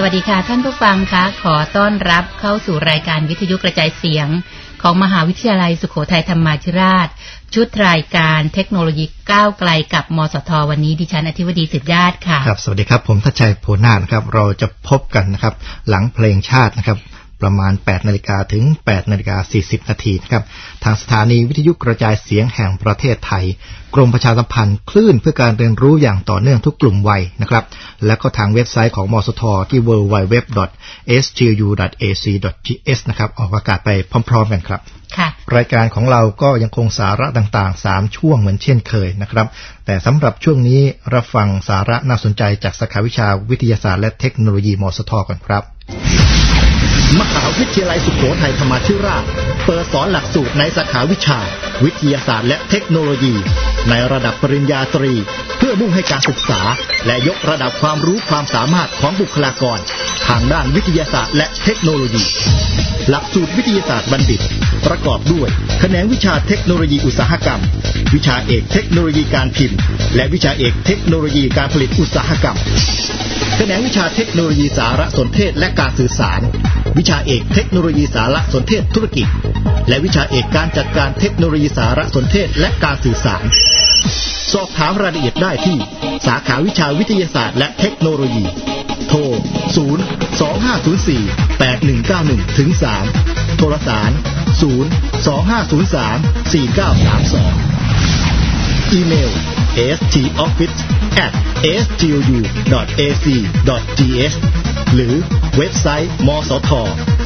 วัสดีค่ะท่านผู้ฟังคะขอต้อนรับเข้าสู่รายการวิทยุกระจายเสียงของมหาวิทยาลัยสุโขทัยธรรมาธิราชชุดรายการเทคโนโลยีก้าวไกลกับมสท.วันนี้ดิฉันอธิวดีสืบญาติค่ะครับสวัสดีครับผมทัชชัยโพนาถนะครับเราจะพบกันนะครับหลังเพลงชาตินะครับประมาณ 8 นาฬิกาถึง 8 นาฬิกา 40 นาทีนะครับทางสถานีวิทยุกระจายเสียงแห่งประเทศไทยกรมประชาสัมพันธ์คลื่นเพื่อการเรียนรู้อย่างต่อเนื่องทุกกลุ่มวัยนะครับและก็ทางเว็บไซต์ของมสท.ที่ www.sgu.ac.th นะครับออกอากาศไปพร้อมๆกันครับรายการของเราก็ยังคงสาระต่างๆ3ช่วงเหมือนเช่นเคยนะครับแต่สำหรับช่วงนี้รับฟังสาระน่าสนใจจากสาขาวิชาวิทยาศาสตร์และเทคโนโลยีมสท.ก่อนครับมหาวิทยาลัยสุโขทัยธรรมาธิราชเปิดสอนหลักสูตรในสาขาวิชาวิทยาศาสตร์และเทคโนโลยีในระดับปริญญาตรีเพื่อมุ่งให้การศึกษาและยกระดับความรู้ความสามารถของบุคลากรทางด้านวิทยาศาสตร์และเทคโนโลยีหลักสูตรวิทยาศาสตร์บัณฑิตประกอบด้วยแขนงวิชาเทคโนโลยีอุตสาหกรรมวิชาเอกเทคโนโลยีการพิมพ์และวิชาเอกเทคโนโลยีการผลิตอุตสาหกรรมแขนงวิชาเทคโนโลยีสารสนเทศและการสื่อสารวิชาเอกเทคโนโลยีสารสนเทศธุรกิจและวิชาเอกการจัดการเทคโนโลยีสารสนเทศและการสื่อสารสอบถามรายละเอียดได้ที่สาขาวิชาวิทยาศาสตร์และเทคโนโลยีโทร 025048191-3 โทรสาร 025034932 อีเมล stoffice@sgu.ac.th หรือเว็บไซต์มสท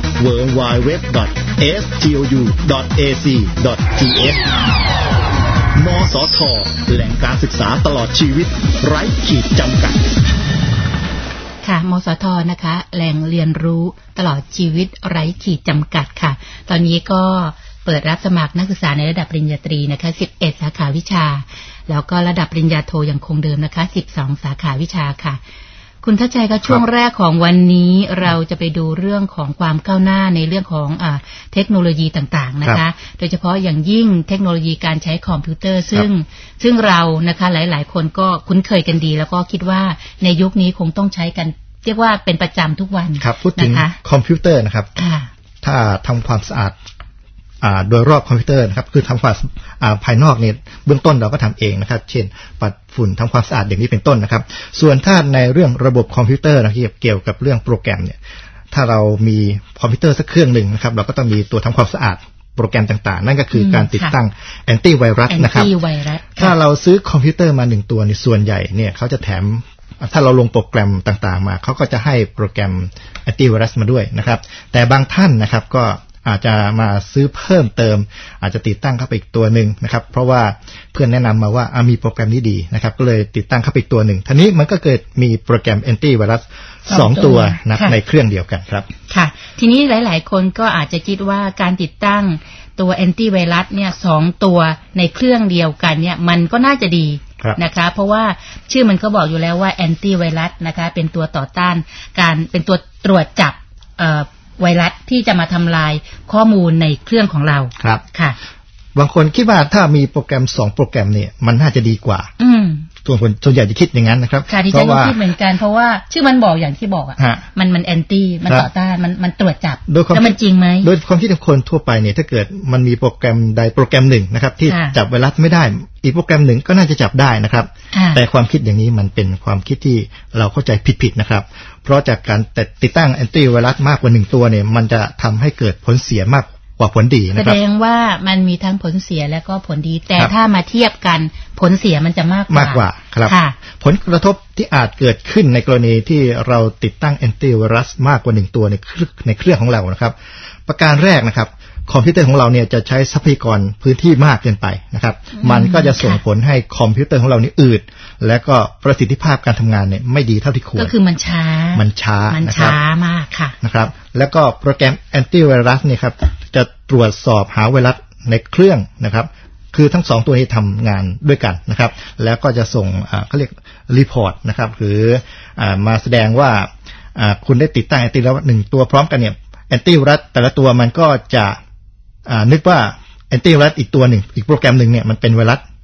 www.sgu.ac.th มสท.แหล่งการศึกษาตลอดชีวิตไร้ขีดจำกัดค่ะมสท.นะคะแหล่งเรียนรู้ตลอดชีวิตไร้ขีดจำกัดค่ะตอนนี้ก็เปิดรับสมัครนักศึกษาในระดับปริญญาตรีนะคะ11สาขาวิชาแล้วก็ระดับปริญญาโทยังคงเดิมนะคะ12สาขาวิชาค่ะคุณทัชชัยก็ช่วงแรกของวันนี้เราจะไปดูเรื่องของความก้าวหน้าในเรื่องของเทคโนโลยีต่างๆนะคะโดยเฉพาะอย่างยิ่งเทคโนโลยีการใช้คอมพิวเตอร์ซึ่งเรานะคะหลายๆคนก็คุ้นเคยกันดีแล้วก็คิดว่าในยุคนี้คงต้องใช้กันเรียกว่าเป็นประจำทุกวันครับพูดถึงคอมพิวเตอร์นะครับถ้าทำความสะอาดโดยรอบคอมพิวเตอร์นะครับคือทำความภายนอกเนี่ยเบื้องต้นเราก็ทำเองนะครับเช่นปัดฝุ่นทำความสะอาดอย่างนี้เป็นต้นนะครับส่วนถ้าในเรื่องระบบคอมพิวเตอร์นะเกี่ยวกับเรื่องโปรแกรมเนี่ยถ้าเรามีคอมพิวเตอร์สักเครื่องหนึ่งนะครับเราก็ต้องมีตัวทำความสะอาดโปรแกรมต่างๆนั่นก็คือการติดตั้งแอนตี้ไวรัสนะครับถ้าเราซื้อคอมพิวเตอร์มา1ตัวในส่วนใหญ่เนี่ยเขาจะแถมถ้าเราลงโปรแกรมต่างๆมาเขาก็จะให้โปรแกรมแอนตี้ไวรัสมาด้วยนะครับแต่บางท่านนะครับก็อาจจะมาซื้อเพิ่มเติมอาจจะติดตั้งเข้าไปอีกตัวหนึ่งนะครับเพราะว่าเพื่อนแนะนำมาว่ามีโปรแกรมนี้ดีนะครับก็เลยติดตั้งเข้าไปอีกตัวหนึ่งทีนี้มันก็เกิดมีโปรแกรมแอนตี้ไวรัส2ตัวนะในเครื่องเดียวกันครับค่ะทีนี้หลายๆคนก็อาจจะคิดว่าการติดตั้งตัวแอนตี้ไวรัสเนี่ย2ตัวในเครื่องเดียวกันเนี่ยมันก็น่าจะดีนะคะเพราะว่าชื่อมันก็บอกอยู่แล้วว่าแอนตี้ไวรัสนะคะเป็นตัวต่อต้านการเป็นตัวตรวจจับไวรัสที่จะมาทำลายข้อมูลในเครื่องของเราครับค่ะบางคนคิดว่าถ้ามีโปรแกรม2โปรแกรมเนี่ยมันน่าจะดีกว่าส่วนใหญ่จะคิดอย่างนั้นนะครับค่ะดิฉันก็คิดเหมือนกันเพราะว่าชื่อมันบอกอย่างที่บอกอ่ะมันแอนตี้มันต่อต้านมันตรวจจับแล้วมันจริงไหมโดยความคิดของคนทั่วไปเนี่ยถ้าเกิดมันมีโปรแกรมใดโปรแกรมหนึ่งนะครับที่จับไวรัสไม่ได้อีกโปรแกรมหนึ่งก็น่าจะจับได้นะครับแต่ความคิดอย่างนี้มันเป็นความคิดที่เราเข้าใจผิดๆนะครับเพราะจากการติดตั้งแอนตี้ไวรัสมากกว่า1ตัวเนี่ยมันจะทำให้เกิดผลเสียมากกว่าผลดีนะครับแสดงว่ามันมีทั้งผลเสียและก็ผลดีแต่ถ้ามาเทียบกันผลเสียมันจะมากกว่าครับผลกระทบที่อาจเกิดขึ้นในกรณีที่เราติดตั้งแอนตี้ไวรัสมากกว่า1ตัวในเครื่องของเรานะครับประการแรกนะครับคอมพิวเตอร์ของเราเนี่ยจะใช้ทรัพยากรพื้นที่มากเกินไปนะครับมันก็จะส่งผลให้คอมพิวเตอร์ของเรานี่อืดและก็ประสิทธิภาพการทำงานเนี่ยไม่ดีเท่าที่ควรก็คือมันช้ามากค่ะนะครับแล้วก็โปรแกรมแอนตี้ไวรัสเนี่ยครับจะตรวจสอบหาไวรัสในเครื่องนะครับคือทั้ง2ตัวนี้ทำงานด้วยกันนะครับแล้วก็จะส่งเขาเรียกรีพอร์ตนะครับหรือมาแสดงว่าคุณได้ติดตั้งแอนตี้ไวรัส1ตัวพร้อมกันเนี่ยแอนตี้ไวรัสแต่ละตัวมันก็จะนึกว่าแอนตี้ไวรัสอีกตัวหนึ่งอีกโปรแกรมหนึ่งเนี่ยมันเป็นไวรัส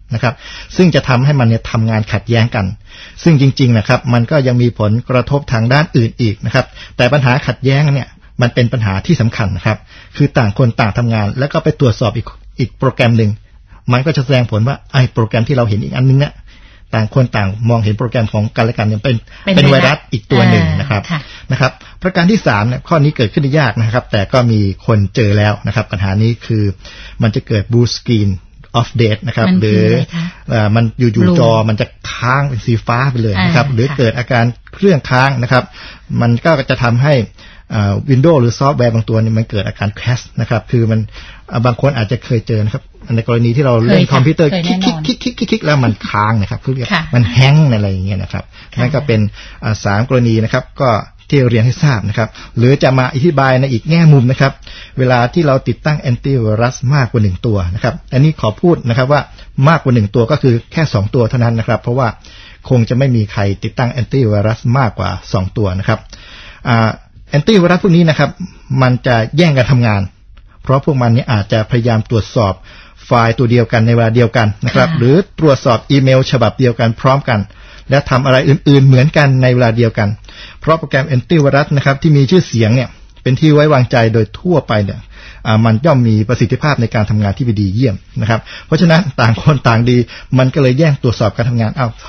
นะครับซึ่งจะทำให้มันเนี่ยทำงานขัดแย้งกันซึ่งจริงๆนะครับมันก็ยังมีผลกระทบทางด้านอื่นอีกนะครับแต่ปัญหาขัดแย้งเนี่ยมันเป็นปัญหาที่สำคัญนะครับคือต่างคนต่างทำงานแล้วก็ไปตรวจสอบอีกโปรแกรมหนึ่งมันก็จะแสดงผลว่าไอ้โปรแกรมที่เราเห็นอีกอันนึงเนี่ยต่างคนต่างมองเห็นโปรแกรมของกันและกันเนี่ยเป็นไวรัสอีกตัวหนึ่งนะครับประการที่3เนี่ยข้อนี้เกิดขึ้นยากนะครับแต่ก็มีคนเจอแล้วนะครับปัญหานี้คือมันจะเกิด blue screen of death นะครับหรือมันอยู่จอมันจะค้างเป็นสีฟ้าไปเลยนะครับหรือเกิดอาการเครื่องค้างนะครับมันก็จะทำให้Windows หรือซอฟต์แวร์บางตัวนี่มันเกิดอาการ crash นะครับคือมันบางคนอาจจะเคยเจอนะครับในกรณีที่เราเล่นคอมพิวเตอร์คลิกแล้วมันค้างนะครับคือมันแฮงก์อะไรอย่างเงี้ยนะครับนั่นก็เป็น3กรณีนะครับก็ที่เรียนให้ทราบนะครับหรือจะมาอธิบายในอีกแง่มุมนะครับเวลาที่เราติดตั้งแอนตี้ไวรัสมากกว่า1ตัวนะครับอันนี้ขอพูดนะครับว่ามากกว่า1ตัวก็คือแค่2ตัวเท่านั้นนะครับเพราะว่าคงจะไม่มีใครติดตั้งแอนตี้ไวรัสมากกว่า2ตัวนะครับแอนตี้ไวรัสพวกนี้นะครับมันจะแย่งกันทำงานเพราะพวกมันนี้อาจจะพยายามตรวจสอบไฟล์ตัวเดียวกันในเวลาเดียวกันนะครับหรือตรวจสอบอีเมลฉบับเดียวกันพร้อมกันและทำอะไรอื่นๆเหมือนกันในเวลาเดียวกันเพราะโปรแกรมแอนตี้ไวรัสนะครับที่มีชื่อเสียงเนี่ยเป็นที่ไว้วางใจโดยทั่วไปเนี่ยมันย่อมมีประสิทธิภาพในการทำงานที่ดีเยี่ยมนะครับเพราะฉะนั้นต่างคนต่างดีมันก็เลยแย่งตรวจสอบการทำงาน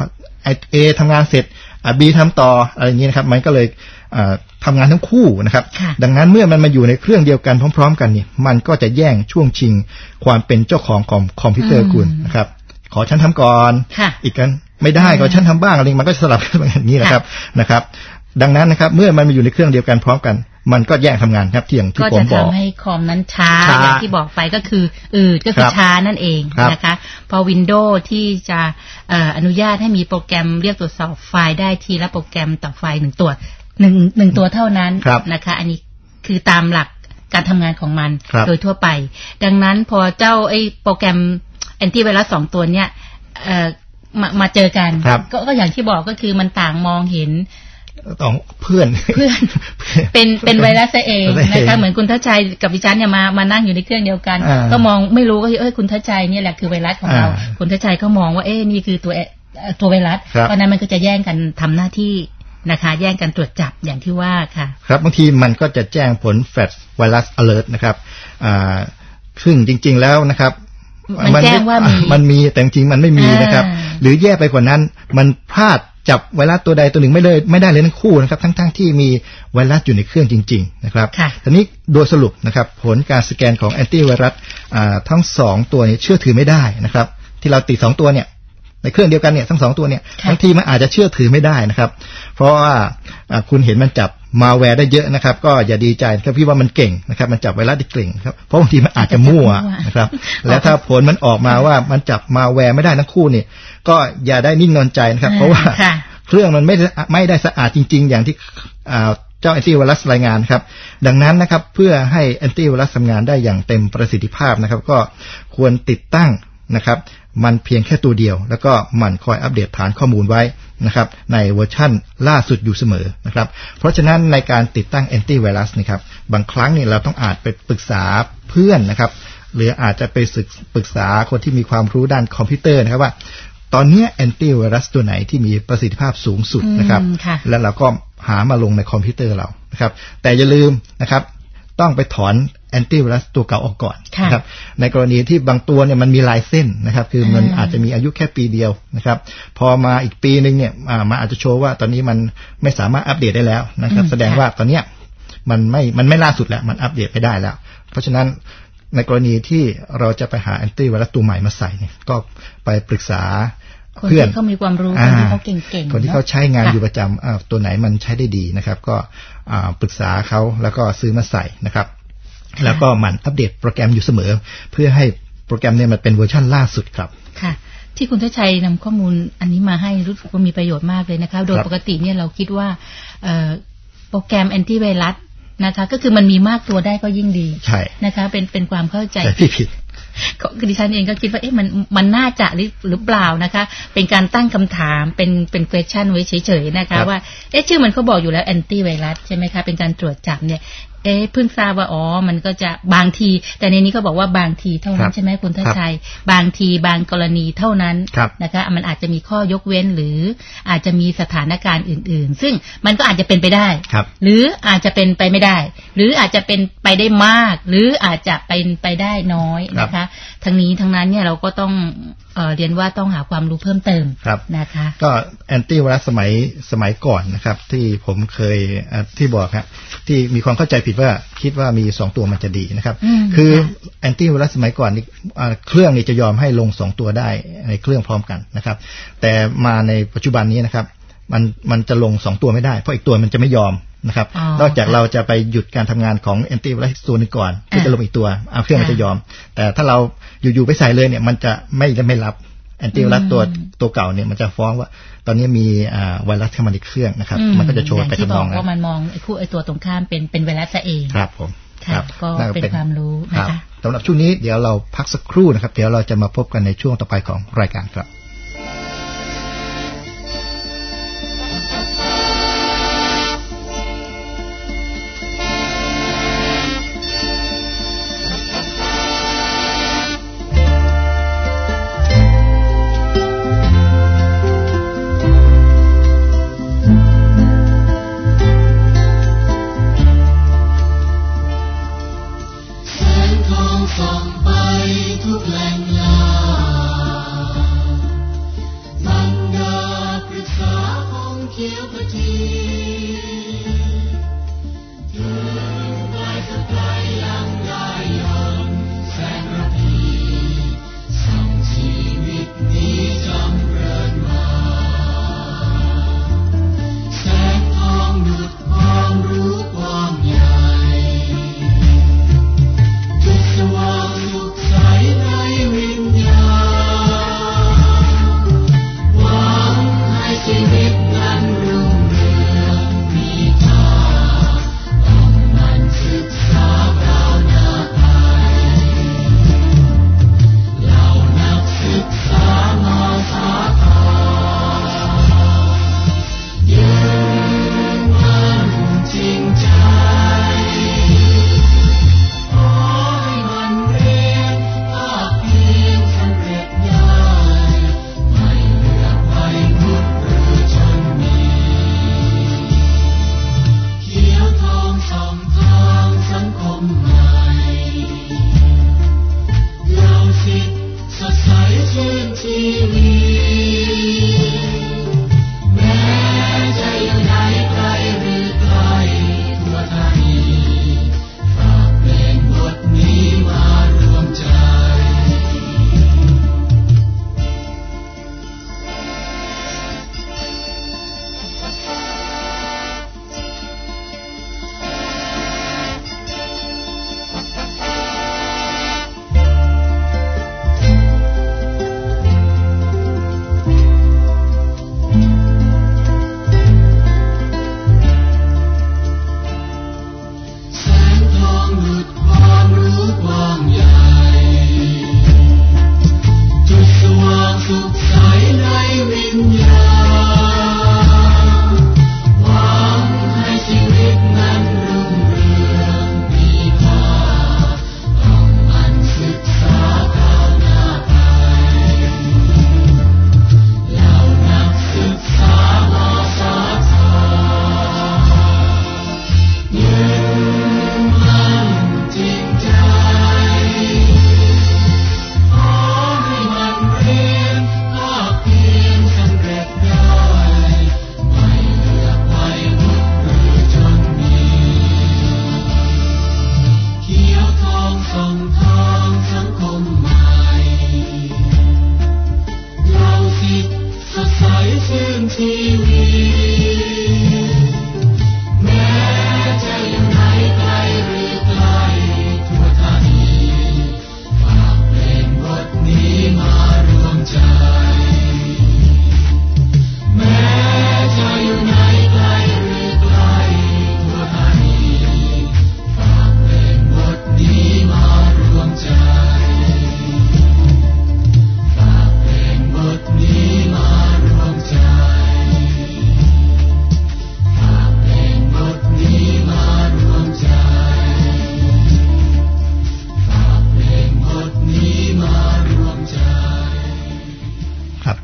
A ทำงานเสร็จB ทำต่ออะไรอย่างนี้นะครับมันก็เลยทำงานทั้งคู่นะครับดังนั้นเมื่อมันมาอยู่ในเครื่องเดียวกันพร้อมๆกันเนี่ยมันก็จะแย่งช่วงชิงความเป็นเจ้าของคอมพิวเตอร์คุณนะครับขอฉันทำก่อนอีกกันไม่ได้ขอฉันทำบ้างอะไรมันก็สลับกันอย่างนี้นะครับดังนั้นนะครับเมื่อมันมาอยู่ในเครื่องเดียวกันพร้อมกันมันก็แย่งทำงานครับที่ผมบอกก็จะทำให้คอมนั้นช้าอย่างที่บอกไปก็คือช้านั่นเองนะคะพอ Windows ที่จะอนุญาตให้มีโปรแกรมเรียกตรวจสอบไฟล์ได้ทีละโปรแกรมต่อไฟล์1ตัว1ตัวเท่านั้นนะคะอันนี้คือตามหลักการทำงานของมันโดยทั่วไปดังนั้นพอเจ้าไอ้โปรแกรมแอนตี้ไวรัส2ตัวเนี้ยมาเจอกันก็อย่างที่บอกก็คือมันต่างมองเห็นเพื่อนเป็นไวรัสเองนะคะเหมือนคุณทัชชัยกับดิฉันเนี่ยมานั่งอยู่ในเครื่องเดียวกันก็มองไม่รู้ก็คุณทัชชัยเนี่ยแหละคือไวรัสของเราคุณทัชชัยก็มองว่านี่คือตัวไวรัสเพราะนั้นมันก็จะแย่งกันทำหน้าที่นะคะแย่งกันตรวจจับอย่างที่ว่าค่ะครับบางทีมันก็จะแจ้งผล Flash Virus Alert นะครับซึ่งจริงๆแล้วนะครับมันแจ้งว่ามันมีแต่จริงๆมันไม่มีนะครับหรือแย่ไปกว่านั้นมันพลาดจับไวรัสตัวใดตัวหนึ่งไม่ได้เลยทั้งคู่นะครับทั้งที่มีไวรัสอยู่ในเครื่องจริงๆนะครับทีนี้โดยสรุปนะครับผลการสแกนของแอนตี้ไวรัสทั้ง2ตัวนี้เชื่อถือไม่ได้นะครับที่เราติด2ตัวเนี่ยในเครื่องเดียวกันเนี่ยทั้ง2ตัวเนี่ยบางทีมันอาจจะเชื่อถือไม่ได้นะครับเพราะว่าคุณเห็นมันจับมาแวร์ได้เยอะนะครับก็อย่าดีใจครับพี่ว่ามันเก่งนะครับมันจับไวรัสได้เก่งครับเพราะบางทีมันอาจจะมั่วนะครับแล้วถ้าผลมันออกมาว่ามันจับมาแวร์ไม่ได้ทั้งคู่เนี่ยก็อย่าได้นิ่งนอนใจนะครับเพราะว่าเครื่องมันไม่ได้สะอาดจริงๆอย่างที่เจ้าแอนตี้ไวรัสรายงานครับดังนั้นนะครับเพื่อให้แอนตี้ไวรัสทำงานได้อย่างเต็มประสิทธิภาพนะครับก็ควรติดตั้งนะครับมันเพียงแค่ตัวเดียวแล้วก็มันคอยอัปเดตฐานข้อมูลไว้นะครับในเวอร์ชั่นล่าสุดอยู่เสมอนะครับเพราะฉะนั้นในการติดตั้งแอนตี้ไวรัสนะครับบางครั้งเนี่ยเราต้องอาจไปปรึกษาเพื่อนนะครับหรืออาจจะไปปรึกษาคนที่มีความรู้ด้านคอมพิวเตอร์นะครับว่าตอนนี้แอนตี้ไวรัสตัวไหนที่มีประสิทธิภาพสูงสุดนะครับแล้วเราก็หามาลงในคอมพิวเตอร์เรานะครับแต่อย่าลืมนะครับต้องไปถอนแอนตี้ไวรัสตัวเก่าออกก่อนนะครับในกรณีที่บางตัวเนี่ยมันมีลายเส้นนะครับคือมันอาจจะมีอายุแค่ปีเดียวนะครับพอมาอีกปีนึงเนี่ยมันอาจจะโชว์ว่าตอนนี้มันไม่สามารถอัปเดตได้แล้วนะครับแสดงว่าตอนเนี้ยมันไม่ล่าสุดแล้วมันอัปเดตไม่ได้แล้วเพราะฉะนั้นในกรณีที่เราจะไปหาแอนตี้ไวรัสตัวใหม่มาใส่เนี่ยก็ไปปรึกษาเพื่อนเขามีความรู้คนที่เขาเก่งๆคนที่เขาใช้งานอยู่ประจำตัวไหนมันใช้ได้ดีนะครับก็ปรึกษาเขาแล้วก็ซื้อมาใส่นะครับแล้วก็มันอัปเดตโปรแกรมอยู่เสมอเพื่อให้โปรแกรมเนี่ยมันเป็นเวอร์ชันล่าสุดครับค่ะที่คุณทัชชัยนำข้อมูลอันนี้มาให้รู้สึกว่ามีประโยชน์มากเลยนะคะโดยปกติเนี่ยเราคิดว่าโปรแกรมแอนตี้ไวรัสนะคะก็คือมันมีมากตัวได้ก็ยิ่งดีนะคะเป็นความเข้าใจที่ผิดดิฉันเองก็คิดว่ามันน่าจะหรือเปล่านะคะเป็นการตั้งคำถามเป็น question ไว้เฉยๆนะคะว่าชื่อมันเขาบอกอยู่แล้วแอนตี้ไวรัสใช่ไหมคะเป็นการตรวจจับเนี่ยเพิ่งทราบว่ามันก็จะบางทีแต่ในนี้ก็บอกว่าบางทีเท่านั้นใช่ไหมคุณทัชชัยบางทีบางกรณีเท่านั้นนะคะมันอาจจะมีข้อยกเว้นหรืออาจจะมีสถานการณ์อื่นๆซึ่งมันก็อาจจะเป็นไปได้หรืออาจจะเป็นไปไม่ได้หรืออาจจะเป็นไปได้มากหรืออาจจะเป็นไปได้น้อยนะคะทั้งนี้ทั้งนั้นเนี่ยเราก็ต้องเรียนว่าต้องหาความรู้เพิ่มเติมนะคะก็แอนตี้ไวรัสสมัยก่อนนะครับที่ผมเคยที่บอกครับที่มีความเข้าใจผิดว่าคิดว่ามี2ตัวมันจะดีนะครับคือแอนตี้ไวรัสสมัยก่อนนี่เครื่องนี่จะยอมให้ลง2ตัวได้ในเครื่องพร้อมกันนะครับแต่มาในปัจจุบันนี้นะครับมันจะลง2ตัวไม่ได้เพราะอีกตัวมันจะไม่ยอมนะครับนอกจากเราจะไปหยุดการทำงานของแอนตี้ไวรัสตัวนึงก่อนที่จะลงอีกตัวเครื่องมันจะยอมแต่ถ้าเราอยู่ๆไปใส่เลยเนี่ยมันจะไม่รับแอนตี้ไวรัสตัวเก่าเนี่ยมันจะฟ้องว่าตอนนี้มีไวรัสเข้ามาในเครื่องนะครับมันก็จะโชว์ไปจำลองว่ามันมองไอ้ตัวตรงข้ามเป็นไวรัสเองครับผมครับก็เป็นความรู้นะคะสำหรับช่วงนี้เดี๋ยวเราพักสักครู่นะครับเดี๋ยวเราจะมาพบกันในช่วงต่อไปของรายการครับ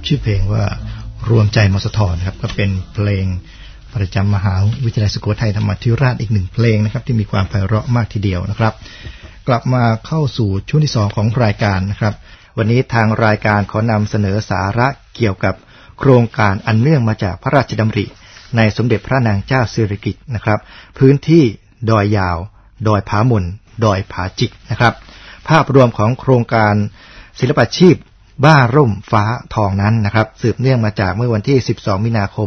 ชื่อเพลงว่ารวมใจมสทนะครับก็เป็นเพลงประจำมหาวิทยาลัยสุโขทัยธรรมาธิราชอีกหนึ่งเพลงนะครับที่มีความไพเราะมากทีเดียวนะครับกลับมาเข้าสู่ช่วงที่2ของรายการนะครับวันนี้ทางรายการขอนำเสนอสาระเกี่ยวกับโครงการอันเนื่องมาจากพระราชดำริในสมเด็จพระนางเจ้าสิริกิติ์นะครับพื้นที่ดอยยาวดอยผาหม่นดอยผาจิกนะครับภาพรวมของโครงการศิลปาชีพบ้าร่มฟ้าทองนั้นนะครับสืบเนื่องมาจากเมื่อวันที่12มีนาคม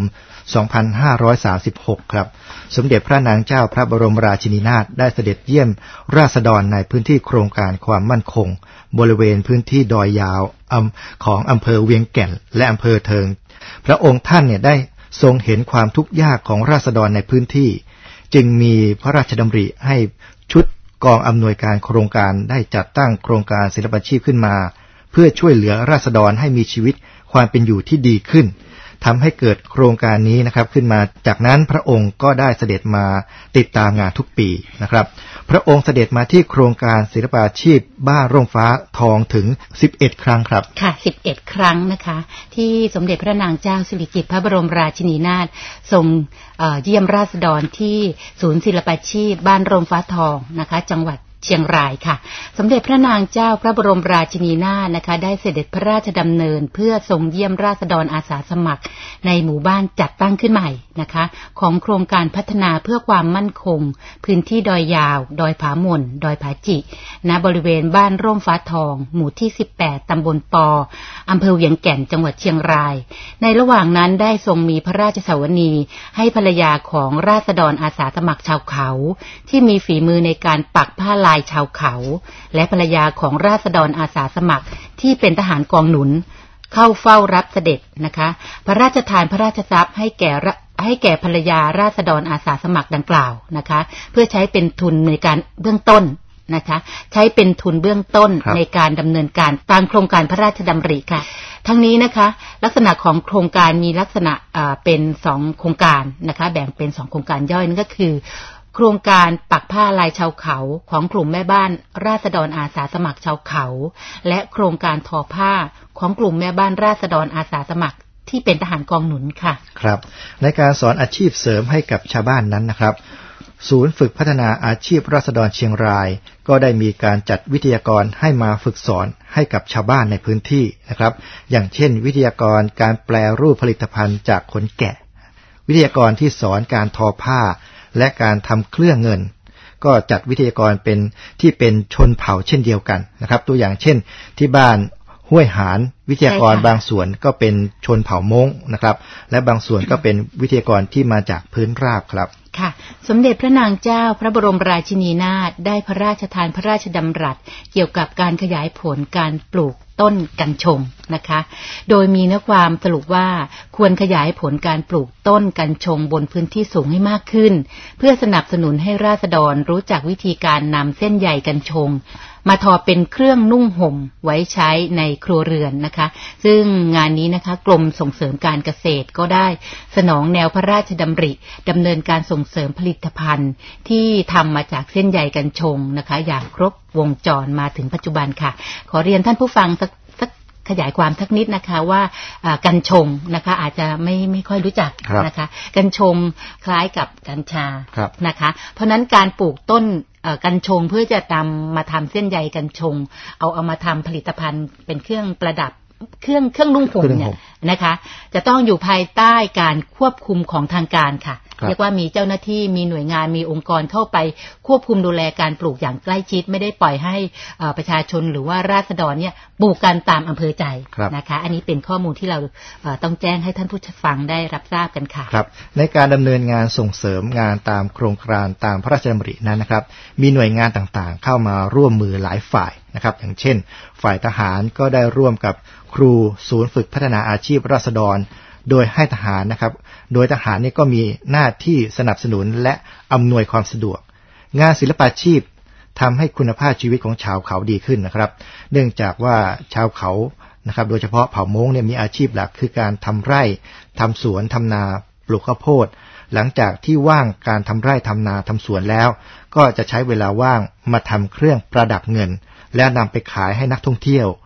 2536ครับสมเด็จพระนางเจ้าพระบรมราชินีนาถได้เสด็จเยี่ยมราษฎรในพื้นที่โครงการความมั่นคงบริเวณพื้นที่ดอยยาวของอำเภอเวียงแก่นและอำเภอเทิงพระองค์ท่านเนี่ยได้ทรงเห็นความทุกข์ยากของราษฎรในพื้นที่จึงมีพระราชดำริให้ชุดกองอำนวยการโครงการได้จัดตั้งโครงการศิลปาชีพขึ้นมาเพื่อช่วยเหลือราษฎรให้มีชีวิตความเป็นอยู่ที่ดีขึ้นทำให้เกิดโครงการนี้นะครับขึ้นมาจากนั้นพระองค์ก็ได้เสด็จมาติดตามงานทุกปีนะครับพระองค์เสด็จมาที่โครงการศิลปาชีพบ้าร่มฟ้าทองถึง11ครั้งครับค่ะ11ครั้งนะคะที่สมเด็จพระนางเจ้าสิริกิติ์พระบรมราชินีนาถทรงเยี่ยมราษฎรที่ศูนย์ศิลปาชีพบ้านร่มฟ้าทองนะคะจังหวัดเชียงรายค่ะสมเด็จพระนางเจ้าพระบรมราชินีนาถนะคะได้เสด็จพระราชดำเนินเพื่อทรงเยี่ยมราษฎรอาสาสมัครในหมู่บ้านจัดตั้งขึ้นใหม่นะคะของโครงการพัฒนาเพื่อความมั่นคงพื้นที่ดอยยาวดอยผาหม่นดอยผาจิณบริเวณบ้านร่มฟ้าทองหมู่ที่18ตำบลป.อำเภอเวียงแก่นจังหวัดเชียงรายในระหว่างนั้นได้ทรงมีพระราชสวนีให้ภรรยาของราษฎรอาสาสมัครชาวเขาที่มีฝีมือในการปักผ้าลายชาวเขาและภรรยาของราษฎรอาสาสมัครที่เป็นทหารกองหนุนเข้าเฝ้ารับเสด็จนะคะพระราชทานพระราชทรัพย์ให้แก่ภรรยาราษฎรอาสาสมัครดังกล่าวนะคะเพื่อใช้เป็นทุนในการเบื้องต้นนะคะใช้เป็นทุนเบื้องต้นในการดำเนินการตามโครงการพระราชดำริค่ะทั้งนี้นะคะลักษณะของโครงการมีลักษณะเป็น2โครงการนะคะแบ่งเป็น2โครงการย่อยนั่นก็คือโครงการปักผ้าลายชาวเขาของกลุ่มแม่บ้านราษฎรอาสาสมัครชาวเขาและโครงการทอผ้าของกลุ่มแม่บ้านราษฎรอาสาสมัครที่เป็นทหารกองหนุนค่ะครับในการสอนอาชีพเสริมให้กับชาวบ้านนั้นนะครับศูนย์ฝึกพัฒนาอาชีพราษฎรเชียงรายก็ได้มีการจัดวิทยากรให้มาฝึกสอนให้กับชาวบ้านในพื้นที่นะครับอย่างเช่นวิทยากรการแปรรูปผลิตภัณฑ์จากขนแกะวิทยากรที่สอนการทอผ้าและการทำเครื่องเงินก็จัดวิทยากรเป็นชนเผ่าเช่นเดียวกันนะครับตัวอย่างเช่นที่บ้านห้วยหารวิทยากรบางส่วนก็เป็นชนเผ่าม้งนะครับและบางส่วนก็เป็นวิทยากรที่มาจากพื้นราบครับค่ะสมเด็จพระนางเจ้าพระบรมราชินีนาถได้พระราชทานพระราชดำรัสเกี่ยวกับการขยายผลการปลูกต้นกัญชงนะคะโดยมีเนื้อความสรุปว่าควรขยายผลการปลูกต้นกัญชงบนพื้นที่สูงให้มากขึ้นเพื่อสนับสนุนให้ราษฎรรู้จักวิธีการนำเส้นใยกัญชงมาทอเป็นเครื่องนุ่งห่มไว้ใช้ในครัวเรือนนะคะซึ่งงานนี้นะคะกรมส่งเสริมการเกษตรก็ได้สนองแนวพระราชดำริดำเนินการส่งเสริมผลิตภัณฑ์ที่ทำมาจากเส้นใยกัญชงนะคะอย่างครบวงจรมาถึงปัจจุบันค่ะขอเรียนท่านผู้ฟังสักขยายความสักนิดนะคะว่ากัญชงนะคะอาจจะไม่ค่อยรู้จักนะคะกัญชงคล้ายกับกัญชานะคะเพราะนั้นการปลูกต้นกัญชงเพื่อจะนำมาทำเส้นใยกัญชงเอามาทำผลิตภัณฑ์เป็นเครื่องประดับเครื่องนุ่งห่มเนี่ยนะคะจะต้องอยู่ภายใต้การควบคุมของทางการค่ะเรียกว่ามีเจ้าหน้าที่มีหน่วยงานมีองค์กรเข้าไปควบคุมดูแลการปลูกอย่างใกล้ชิดไม่ได้ปล่อยให้ประชาชนหรือว่าราษฎรเนี่ยปลูกกันตามอำเภอใจนะคะอันนี้เป็นข้อมูลที่เราต้องแจ้งให้ท่านผู้ฟังได้รับทราบกันค่ะครับในการดำเนินงานส่งเสริมงานตามโครงการตามพระราชดำรินั้นนะครับมีหน่วยงานต่างๆเข้ามาร่วมมือหลายฝ่ายนะครับอย่างเช่นฝ่ายทหารก็ได้ร่วมกับครูศูนย์ฝึกพัฒนาอาชีพราษฎรโดยให้ทหารนะครับโดยทหารนี่ก็มีหน้าที่สนับสนุนและอำนวยความสะดวกงานศิลปาชีพทำให้คุณภาพชีวิตของชาวเขาดีขึ้นนะครับเนื่องจากว่าชาวเขานะครับโดยเฉพาะเผ่าม้งเนี่ยมีอาชีพหลักคือการทำไร่ทำสวนทำนาปลูกข้าวโพดหลังจากที่ว่างการทำไร่ทำนาทำสวนแล้วก็จะใช้เวลาว่างมาทำเครื่องประดับเงินแล้วนำไปขายให้นักท่องเที่ยว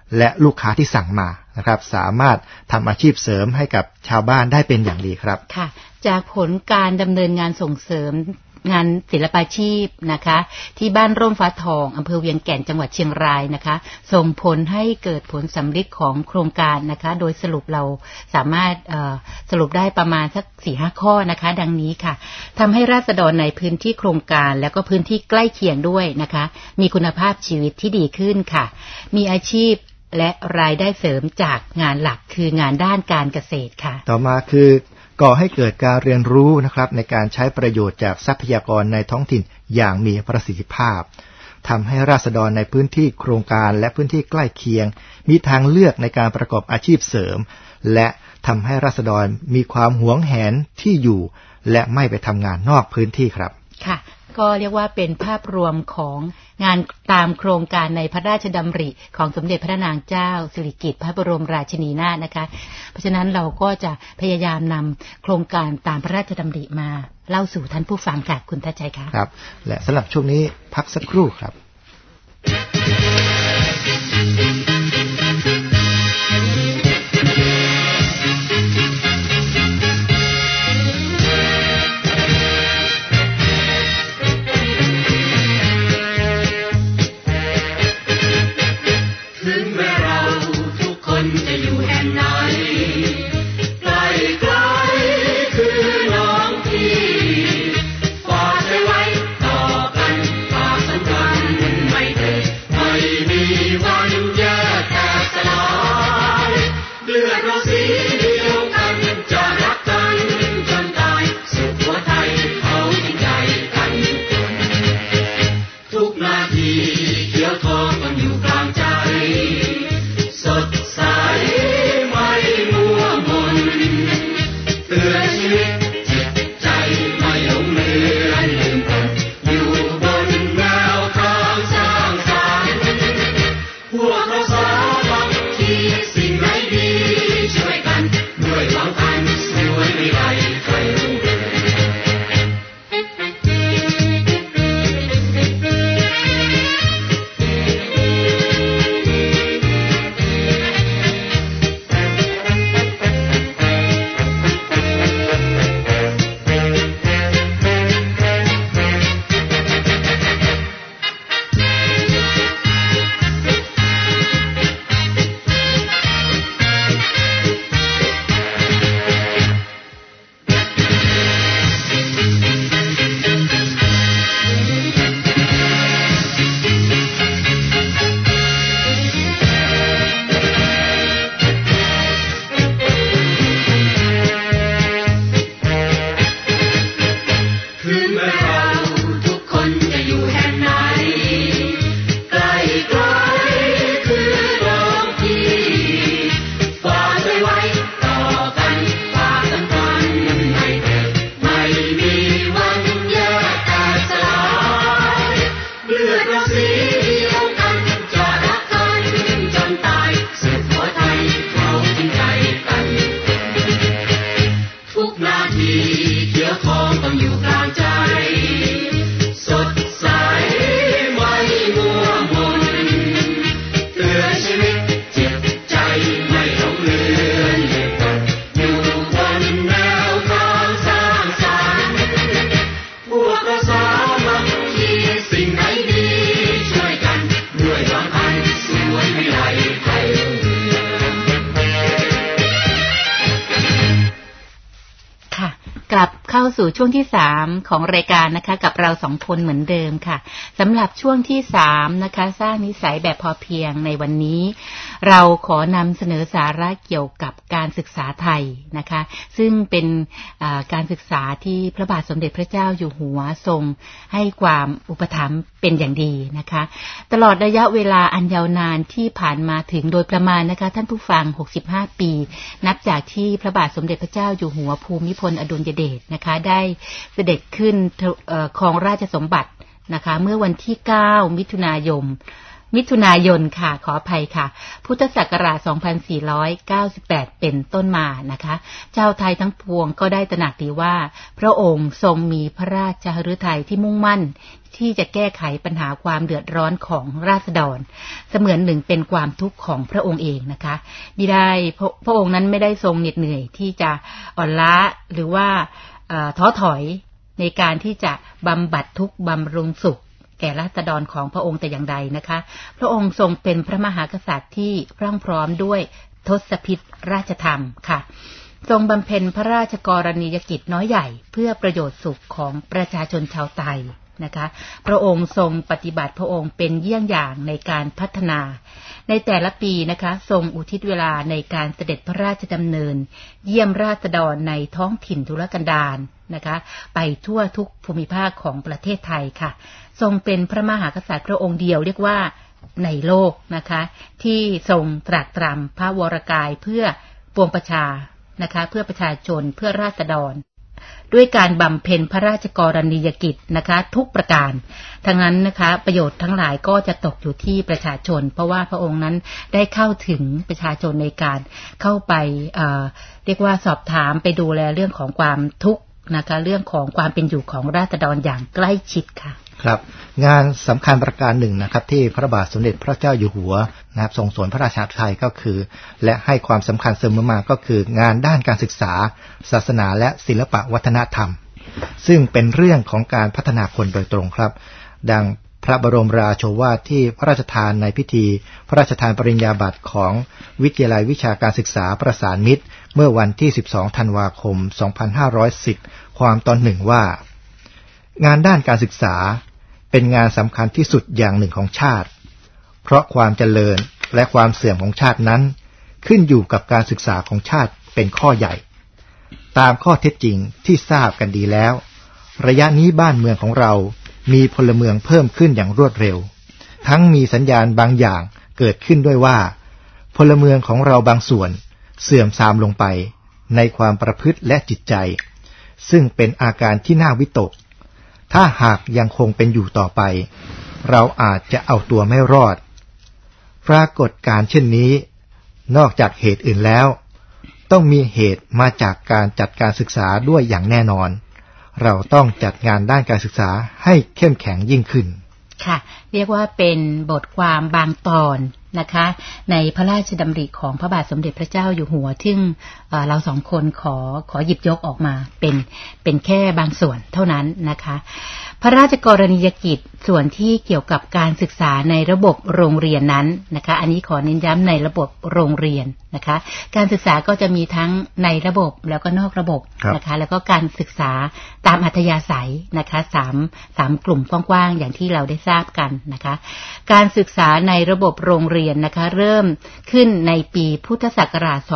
และลูกค้าที่สั่งมานะครับสามารถทำอาชีพเสริมให้กับชาวบ้านได้เป็นอย่างดีครับค่ะจากผลการดำเนินงานส่งเสริมงานศิลปาชีพนะคะที่บ้านร่มฟ้าทองอำเภอเวียงแก่นจังหวัดเชียงรายนะคะส่งผลให้เกิดผลสำลิดของโครงการนะคะโดยสรุปเราสามารถสรุปได้ประมาณสัก 4-5 ข้อนะคะดังนี้ค่ะทำให้ราษฎรในพื้นที่โครงการแล้วก็พื้นที่ใกล้เคียงด้วยนะคะมีคุณภาพชีวิตที่ดีขึ้นค่ะมีอาชีพและรายได้เสริมจากงานหลักคืองานด้านการเกษตรค่ะต่อมาคือก่อให้เกิดการเรียนรู้นะครับในการใช้ประโยชน์จากทรัพยากรในท้องถิ่นอย่างมีประสิทธิภาพทำให้ราษฎรในพื้นที่โครงการและพื้นที่ใกล้เคียงมีทางเลือกในการประกอบอาชีพเสริมและทำให้ราษฎรมีความหวงแหนที่อยู่และไม่ไปทำงานนอกพื้นที่ครับค่ะก็เรียกว่าเป็นภาพรวมของงานตามโครงการในพระราชดำริของสมเด็จพระนางเจ้าสิริกิติ์พระบรมราชินีนาถนะคะเพราะฉะนั้นเราก็จะพยายามนำโครงการตามพระราชดำริมาเล่าสู่ท่านผู้ฟังค่ะคุณทัชชัยค่ะครับและสำหรับช่วงนี้พักสักครู่ครับเข้าสู่ช่วงที่3ของรายการนะคะกับเรา2คนเหมือนเดิมค่ะสำหรับช่วงที่3นะคะสร้างนิสัยแบบพอเพียงในวันนี้เราขอนำเสนอสาระเกี่ยวกับการศึกษาไทยนะคะซึ่งเป็นการศึกษาที่พระบาทสมเด็จพระเจ้าอยู่หัวทรงให้ความอุปถัมภ์เป็นอย่างดีนะคะตลอดระยะเวลาอันยาวนานที่ผ่านมาถึงโดยประมาณนะคะท่านผู้ฟัง65ปีนับจากที่พระบาทสมเด็จพระเจ้าอยู่หัวภูมิพลอดุลยเดชนะคะได้เสด็จขึ้นครองราชสมบัตินะคะเมื่อวันที่9มิถุนายนมิถุนายนค่ะขออภัยค่ะพุทธศักราช 2498 เป็นต้นมานะคะชาวไทยทั้งปวงก็ได้ตระหนักดีว่าพระองค์ทรงมีพระราชฤทัยที่มุ่งมั่นที่จะแก้ไขปัญหาความเดือดร้อนของราษฎรเสมือนหนึ่งเป็นความทุกข์ของพระองค์เองนะคะมิได้พระองค์นั้นไม่ได้ทรงเหน็ดเหนื่อยที่จะอ่อนล้าหรือว่าท้อถอยในการที่จะบำบัดทุกข์บำรุงสุขแก่ราษฎรของพระองค์แต่อย่างใดนะคะพระองค์ทรงเป็นพระมหากษัตริย์ที่พรั่งพร้อมด้วยทศพิธราชธรรมค่ะทรงบำเพ็ญพระราชกรณียกิจน้อยใหญ่เพื่อประโยชน์สุขของประชาชนชาวไทยนะคะพระองค์ทรงปฏิบัติพระองค์เป็นเยี่ยงอย่างในการพัฒนาในแต่ละปีนะคะทรงอุทิศเวลาในการเสด็จพระราชดำเนินเยี่ยมราษฎรในท้องถิ่นทุรกันดารนะคะไปทั่วทุกภูมิภาคของประเทศไทยค่ะทรงเป็นพระมหากษัตริย์พระองค์เดียวเรียกว่าในโลกนะคะที่ทรงตรากตรำพระวรกายเพื่อปวงประชานะคะเพื่อประชาชนเพื่อราษฎรด้วยการบำเพ็ญพระราชกรณียกิจนะคะทุกประการทั้งนั้นนะคะประโยชน์ทั้งหลายก็จะตกอยู่ที่ประชาชนเพราะว่าพระองค์นั้นได้เข้าถึงประชาชนในการเข้าไปเรียกว่าสอบถามไปดูแลเรื่องของความทุกข์นะคะเรื่องของความเป็นอยู่ของราษฎรอย่างใกล้ชิดค่ะครับงานสำคัญประการหนึ่งนะครับที่พระบาทสมเด็จพระเจ้าอยู่หัวนะครับทรงสวนพระราชาไทยก็คือและให้ความสำคัญเสมอมาก็คืองานด้านการศึกษาศาสนาและศิลปวัฒนธรรมซึ่งเป็นเรื่องของการพัฒนาคนโดยตรงครับดังพระบรมราโชวาทที่พระราชทานในพิธีพระราชทานปริญญาบัตรของวิทยาลัยวิชาการศึกษาประสานมิตรเมื่อวันที่12ธันวาคม2510ความตอนหนึ่งว่างานด้านการศึกษาเป็นงานสำคัญที่สุดอย่างหนึ่งของชาติเพราะความเจริญและความเสื่อมของชาตินั้นขึ้นอยู่กับการศึกษาของชาติเป็นข้อใหญ่ตามข้อเท็จจริงที่ทราบกันดีแล้วระยะนี้บ้านเมืองของเรามีพลเมืองเพิ่มขึ้นอย่างรวดเร็วทั้งมีสัญญาณบางอย่างเกิดขึ้นด้วยว่าพลเมืองของเราบางส่วนเสื่อมทรามลงไปในความประพฤติและจิตใจซึ่งเป็นอาการที่น่าวิตกถ้าหากยังคงเป็นอยู่ต่อไปเราอาจจะเอาตัวไม่รอดปรากฏการณ์เช่นนี้นอกจากเหตุอื่นแล้วต้องมีเหตุมาจากการจัดการศึกษาด้วยอย่างแน่นอนเราต้องจัดงานด้านการศึกษาให้เข้มแข็งยิ่งขึ้นค่ะเรียกว่าเป็นบทความบางตอนนะคะในพระราชดำริของพระบาทสมเด็จพระเจ้าอยู่หัวซึ่งเราสองคนขอหยิบยกออกมาเป็นแค่บางส่วนเท่านั้นนะคะพระราชกรณียกิจส่วนที่เกี่ยวกับการศึกษาในระบบโรงเรียนนั้นนะคะอันนี้ขอเน้นย้ำในระบบโรงเรียนนะคะการศึกษาก็จะมีทั้งในระบบแล้วก็นอกระบบนะคะแล้วก็การศึกษาตามอัธยาศัยนะคะสามกลุ่มกว้างๆอย่างที่เราได้ทราบกันนะคะการศึกษาในระบบโรงเรียนนะคะเริ่มขึ้นในปีพุทธศักราช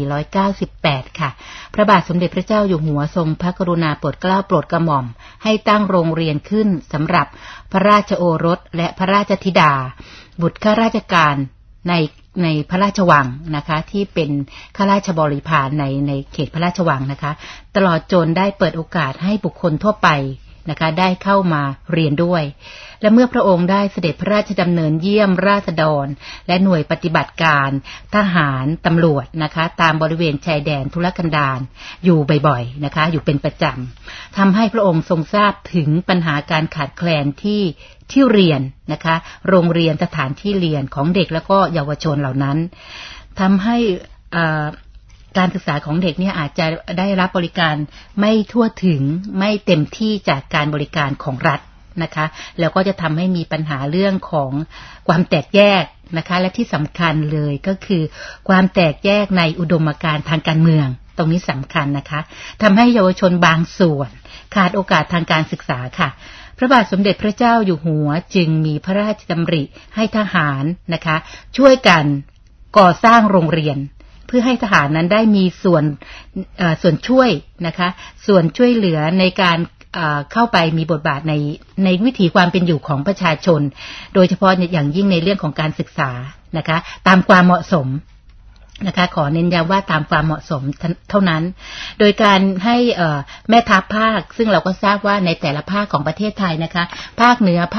2498 ค่ะพระบาทสมเด็จพระเจ้าอยู่หัวทรงพระกรุณาโปรดเกล้าโปรดกระหม่อมให้ตั้งโรงเรียนขึ้นสำหรับพระราชโอรสและพระราชธิดาบุตรข้าราชการในพระราชวังนะคะที่เป็นข้าราชบริพารในเขตพระราชวังนะคะตลอดจนได้เปิดโอกาสให้บุคคลทั่วไปนะคะได้เข้ามาเรียนด้วยและเมื่อพระองค์ได้เสด็จพระราชดำเนินเยี่ยมราษฎรและหน่วยปฏิบัติการทหารตำรวจนะคะตามบริเวณชายแดนทุรกันดารอยู่บ่อยๆนะคะอยู่เป็นประจำทำให้พระองค์ทรงทราบถึงปัญหาการขาดแคลนที่เรียนนะคะโรงเรียนสถานที่เรียนของเด็กแล้วก็เยาวชนเหล่านั้นทำให้การศึกษาของเด็กเนี่ยอาจจะได้รับบริการไม่ทั่วถึงไม่เต็มที่จากการบริการของรัฐนะคะแล้วก็จะทำให้มีปัญหาเรื่องของความแตกแยกนะคะและที่สำคัญเลยก็คือความแตกแยกในอุดมการณ์ทางการเมืองตรงนี้สำคัญนะคะทำให้เยาวชนบางส่วนขาดโอกาสทางการศึกษาค่ะพระบาทสมเด็จพระเจ้าอยู่หัวจึงมีพระราชดำริให้ทหารนะคะช่วยกันก่อสร้างโรงเรียนเพื่อให้ทหารนั้นได้มีส่วนช่วยนะคะส่วนช่วยเหลือในการเข้าไปมีบทบาทในวิถีความเป็นอยู่ของประชาชนโดยเฉพาะอย่างยิ่งในเรื่องของการศึกษานะคะตามความเหมาะสมนะคะขอเน้นย้ำว่าตามความเหมาะสมเท่านั้นโดยการให้แม่ทัพภาคซึ่งเราก็ทราบว่าในแต่ละภาคของประเทศไทยนะคะภาคเหนือภาค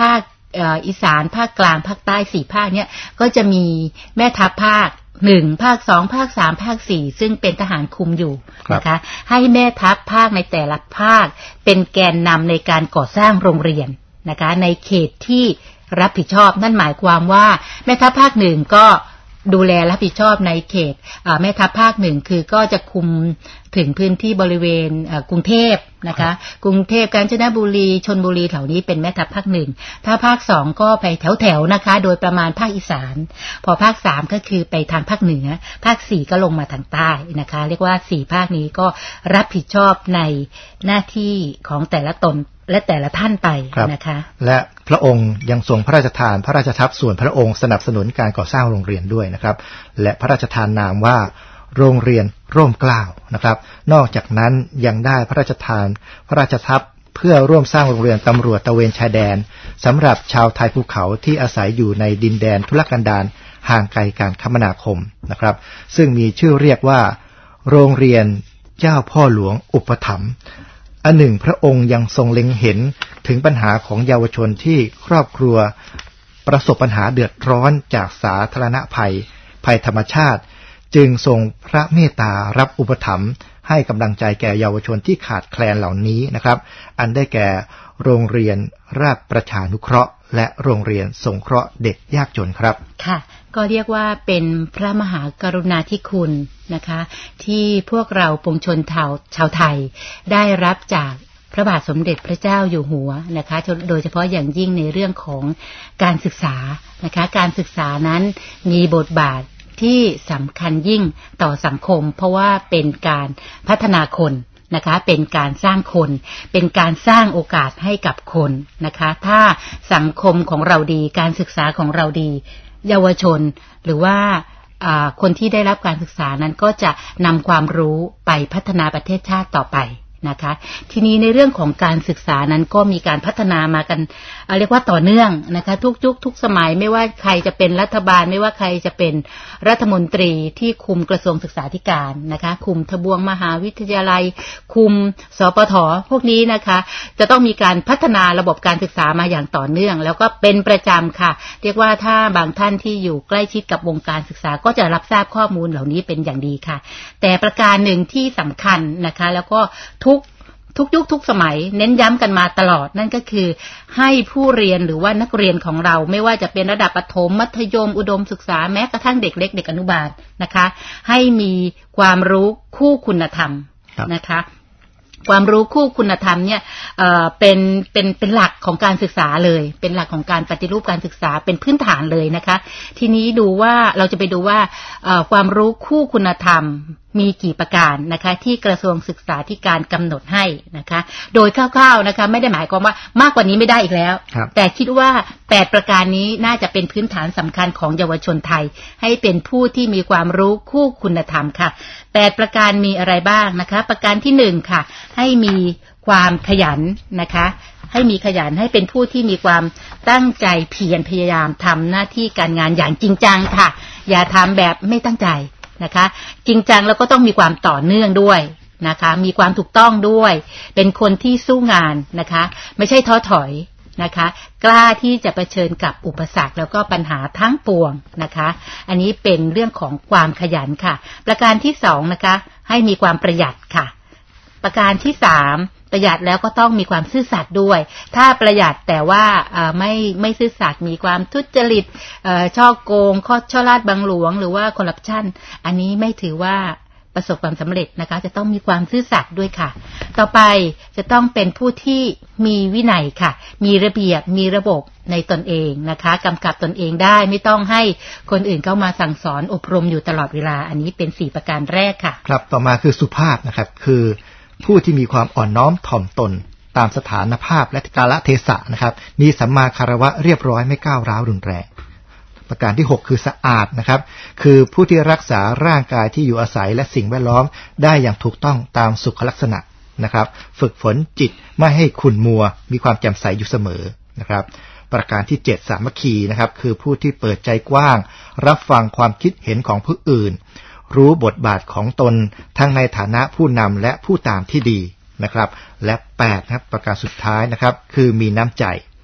อีสานภาคกลางภาคใต้4ภาคเนี่ยก็จะมีแม่ทัพภาค1ภาค2ภาค3ภาค4ซึ่งเป็นทหารคุมอยู่นะคะให้แม่ทัพภาคในแต่ละภาคเป็นแกนนำในการก่อสร้างโรงเรียนนะคะในเขตที่รับผิดชอบนั่นหมายความว่าแม่ทัพภาค1ก็ดูแลรับผิดชอบในเขตแม่ทัพภาค1คือก็จะคุมถึงพื้นที่บริเวณกรุงเทพนะคะกรุงเทพกาญจนบุรีชลบุรีแถวนี้เป็นแม่ทัพภาค1ถ้าภาค2ก็ไปแถวๆนะคะโดยประมาณภาคอีสานพอภาค3ก็คือไปทางภาคเหนือภาค4ก็ลงมาทางใต้นะคะเรียกว่า4ภาคนี้ก็รับผิดชอบในหน้าที่ของแต่ละตนและแต่ละท่านไปนะคะและพระองค์ยังทรงพระราชทานพระราชทรัพย์ส่วนพระองค์สนับสนุนการก่อสร้างโรงเรียนด้วยนะครับและพระราชทานนามว่าโรงเรียนร่มเกล้านะครับนอกจากนั้นยังได้พระราชทานพระราชทรัพย์เพื่อร่วมสร้างโรงเรียนตำรวจตระเวนชายแดนสำหรับชาวไทยภูเขาที่อาศัยอยู่ในดินแดนทุรกันดารห่างไกลการคมนาคมนะครับซึ่งมีชื่อเรียกว่าโรงเรียนเจ้าพ่อหลวงอุปถัมภ์อันหนึ่งพระองค์ยังทรงเล็งเห็นถึงปัญหาของเยาวชนที่ครอบครัวประสบปัญหาเดือดร้อนจากสาธารณภัยธรรมชาติจึงทรงพระเมตตารับอุปถัมภ์ให้กำลังใจแก่เยาวชนที่ขาดแคลนเหล่านี้นะครับอันได้แก่โรงเรียนราชประชานุเคราะห์และโรงเรียนสงเคราะห์เด็กยากจนครับค่ะก็เรียกว่าเป็นพระมหากรุณาธิคุณนะคะที่พวกเราปวงชนชาวไทยได้รับจากพระบาทสมเด็จพระเจ้าอยู่หัวนะคะโดยเฉพาะอย่างยิ่งในเรื่องของการศึกษานะคะการศึกษานั้นมีบทบาทที่สำคัญยิ่งต่อสังคมเพราะว่าเป็นการพัฒนาคนนะคะเป็นการสร้างคนเป็นการสร้างโอกาสให้กับคนนะคะถ้าสังคมของเราดีการศึกษาของเราดีเยาวชนหรือว่าคนที่ได้รับการศึกษานั้นก็จะนำความรู้ไปพัฒนาประเทศชาติต่อไปนะคะทีนี้ในเรื่องของการศึกษานั้นก็มีการพัฒนามากันเรียกว่าต่อเนื่องนะคะทุกยุคทุกสมัยไม่ว่าใครจะเป็นรัฐบาลไม่ว่าใครจะเป็นรัฐมนตรีที่คุมกระทรวงศึกษาธิการนะคะคุมทบวงมหาวิทยาลัยคุมสปท.พวกนี้นะคะจะต้องมีการพัฒนาระบบการศึกษามาอย่างต่อเนื่องแล้วก็เป็นประจำค่ะเรียกว่าถ้าบางท่านที่อยู่ใกล้ชิดกับวงการศึกษาก็จะรับทราบข้อมูลเหล่านี้เป็นอย่างดีค่ะแต่ประการหนึ่งที่สำคัญนะคะแล้วก็ทุกยุคทุกสมัยเน้นย้ำกันมาตลอดนั่นก็คือให้ผู้เรียนหรือว่านักเรียนของเราไม่ว่าจะเป็นระดับประถมมัธยมอุดมศึกษาแม้กระทั่งเด็กเล็กเด็กอนุบาลนะคะให้มีความรู้คู่คุณธรรมนะคะความรู้คู่คุณธรรมเนี่ยเป็นหลักของการศึกษาเลยเป็นหลักของการปฏิรูปการศึกษาเป็นพื้นฐานเลยนะคะทีนี้ดูว่าเราจะไปดูว่าความรู้คู่คุณธรรมมีกี่ประการนะคะที่กระทรวงศึกษาธิการกำหนดให้นะคะโดยคร่าวๆนะคะไม่ได้หมายความว่ามากกว่านี้ไม่ได้อีกแล้วแต่คิดว่า8ประการนี้น่าจะเป็นพื้นฐานสำคัญของเยาวชนไทยให้เป็นผู้ที่มีความรู้คู่คุณธรรมค่ะ8ประการมีอะไรบ้างนะคะประการที่1ค่ะให้มีความขยันนะคะให้มีขยันให้เป็นผู้ที่มีความตั้งใจเพียรพยายามทำหน้าที่การงานอย่างจริงจังค่ะอย่าทำแบบไม่ตั้งใจนะคะจริงจังแล้วก็ต้องมีความต่อเนื่องด้วยนะคะมีความถูกต้องด้วยเป็นคนที่สู้งานนะคะไม่ใช่ท้อถอยนะคะกล้าที่จะเผชิญกับอุปสรรคแล้วก็ปัญหาทั้งปวงนะคะอันนี้เป็นเรื่องของความขยันค่ะประการที่2นะคะให้มีความประหยัดค่ะประการที่3ประหยัดแล้วก็ต้องมีความซื่อสัตย์ด้วยถ้าประหยัดแต่ว่าไม่ซื่อสัตย์มีความทุจริตช่อโกงช่อราชบังหลวงหรือว่าคอร์รัปชันอันนี้ไม่ถือว่าประสบความสำเร็จนะคะจะต้องมีความซื่อสัตย์ด้วยค่ะต่อไปจะต้องเป็นผู้ที่มีวินัยค่ะมีระเบียบมีระบบในตนเองนะคะกำกับตนเองได้ไม่ต้องให้คนอื่นเข้ามาสั่งสอนอบรมอยู่ตลอดเวลาอันนี้เป็น4ประการแรกค่ะครับต่อมาคือสุภาพนะครับคือผู้ที่มีความอ่อนน้อมถ่อมตนตามสถานภาพและกาลเทศะนะครับมีสัมมาคารวะเรียบร้อยไม่ก้าวร้าวรุนแรงประการที่6คือสะอาดนะครับคือผู้ที่รักษาร่างกายที่อยู่อาศัยและสิ่งแวดล้อมได้อย่างถูกต้องตามสุขลักษณะนะครับฝึกฝนจิตไม่ให้ขุ่นมัวมีความแจ่มใสอยู่เสมอนะครับประการที่7สามัคคีนะครับคือผู้ที่เปิดใจกว้างรับฟังความคิดเห็นของผู้อื่นรู้บทบาทของตนทั้งในฐานะผู้นำและผู้ตามที่ดีนะครับและ8ครับประการสุดท้ายนะครับคือมีน้ำใจ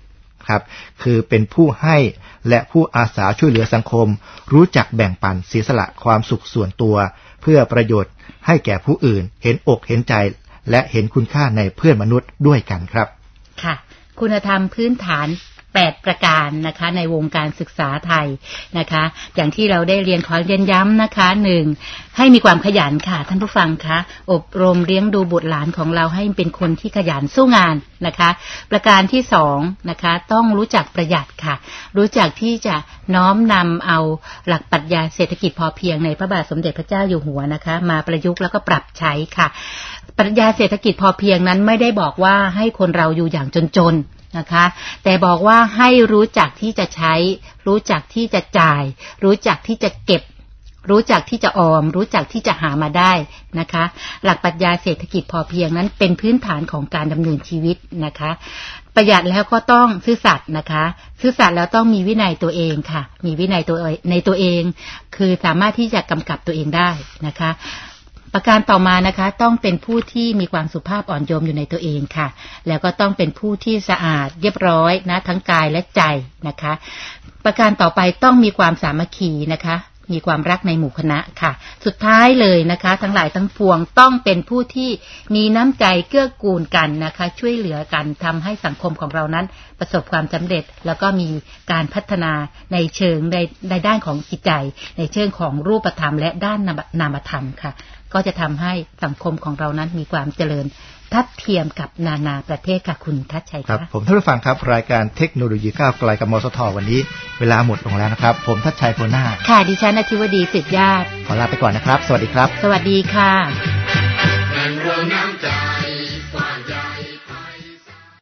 ครับคือเป็นผู้ให้และผู้อาสาช่วยเหลือสังคมรู้จักแบ่งปันเสียสละความสุขส่วนตัวเพื่อประโยชน์ให้แก่ผู้อื่นเห็นอกเห็นใจและเห็นคุณค่าในเพื่อนมนุษย์ด้วยกันครับค่ะคุณธรรมพื้นฐาน8ประการนะคะในวงการศึกษาไทยนะคะอย่างที่เราได้เรียนขอเรียนย้ำนะคะ1ให้มีความขยันค่ะท่านผู้ฟังคะอบรมเลี้ยงดูบุตรหลานของเราให้เป็นคนที่ขยันสู้งานนะคะประการที่2นะคะต้องรู้จักประหยัดค่ะรู้จักที่จะน้อมนำเอาหลักปรัชญาเศรษฐกิจพอเพียงในพระบาทสมเด็จพระเจ้าอยู่หัวนะคะมาประยุกต์แล้วก็ปรับใช้ค่ะปรัชญาเศรษฐกิจพอเพียงนั้นไม่ได้บอกว่าให้คนเราอยู่อย่างจนนะคะแต่บอกว่าให้รู้จักที่จะใช้รู้จักที่จะจ่ายรู้จักที่จะเก็บรู้จักที่จะออมรู้จักที่จะหามาได้นะคะหลักปรัชญาเศรษฐกิจพอเพียงนั้นเป็นพื้นฐานของการดำเนินชีวิตนะคะประหยัดแล้วก็ต้องซื่อสัตย์นะคะซื่อสัตย์แล้วต้องมีวินัยตัวเองค่ะมีวินัยในตัวเองคือสามารถที่จะกำกับตัวเองได้นะคะประการต่อมานะคะต้องเป็นผู้ที่มีความสุภาพอ่อนโยมอยู่ในตัวเองค่ะแล้วก็ต้องเป็นผู้ที่สะอาดเรียบร้อยนะทั้งกายและใจนะคะประการต่อไปต้องมีความสามัคคีนะคะมีความรักในหมู่คณะค่ะสุดท้ายเลยนะคะทั้งหลายทั้งปวงต้องเป็นผู้ที่มีน้ำใจเกื้อกูลกันนะคะช่วยเหลือกันทำให้สังคมของเรานั้นประสบความสำเร็จแล้วก็มีการพัฒนาในเชิงในด้านของจิตใจในเชิงของรูปธรรมและด้านนามธรรมค่ะก็จะทำให้สังคมของเรานั้นมีความเจริญทัดเทียมกับนานาประเทศค่ะคุณทัชชัยครับผมท่านผู้ฟังครับรายการเทคโนโลยีก้าวไกลกับมสท.วันนี้เวลาหมดลงแล้วนะครับผมทัชชัยโพนาค่ะดิฉันอธิวดีสิทธิญาติขอลาไปก่อนนะครับสวัสดีครับสวัสดีค่ะ